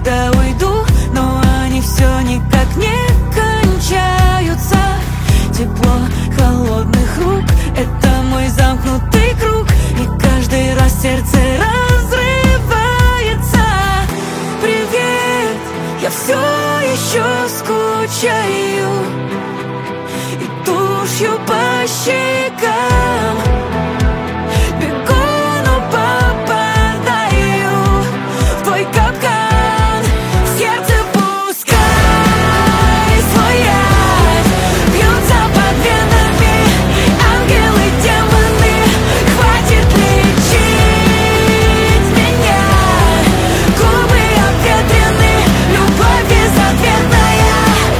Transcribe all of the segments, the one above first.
когда уйду, но они все никак не кончаются. Тепло холодных рук — это мой замкнутый круг, и каждый раз сердце разрывается. Привет, я все еще скучаю, и тушью по щекам бегу, но попадаю в твой капкан. В сердце пускай свой яд бьются под венами ангелы, демоны. Хватит лечить меня, губы обветрены, любовь безответная.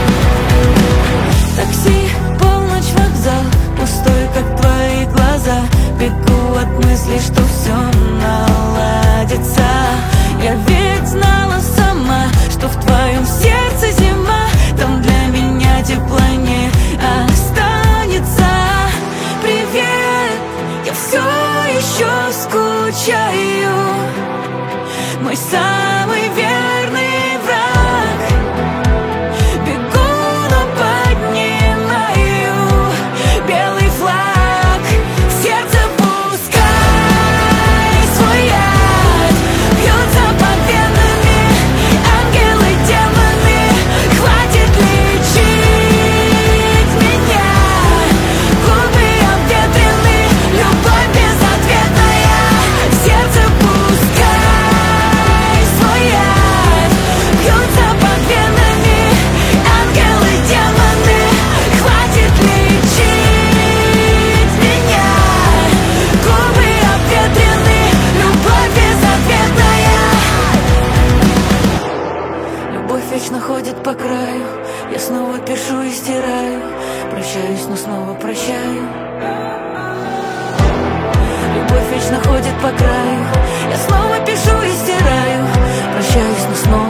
Такси, полночь, вокзал, пустой, как твои глаза. Бегу от мысли, что все наладится. Я ведь знала сама, что в твоем сердце зима, там для меня тепла не останется. Привет, я все еще скучаю, мой самый верный враг. Бегу, но поднимаю белый флаг. В сердце пускай свой яд бьется под венами ангелы, демоны. Хватит лечить меня, губы обветрены, любовь безответная. В сердце пускай свой яд бьется под венами ангелы, демоны. Хватит лечить меня, губы обветрены, любовь безответная. Любовь вечно ходит по краю, я снова пишу и стираю, прощаюсь, но снова прощаю. Любовь вечно ходит по краю, я снова пишу и стираю, прощаюсь, но снова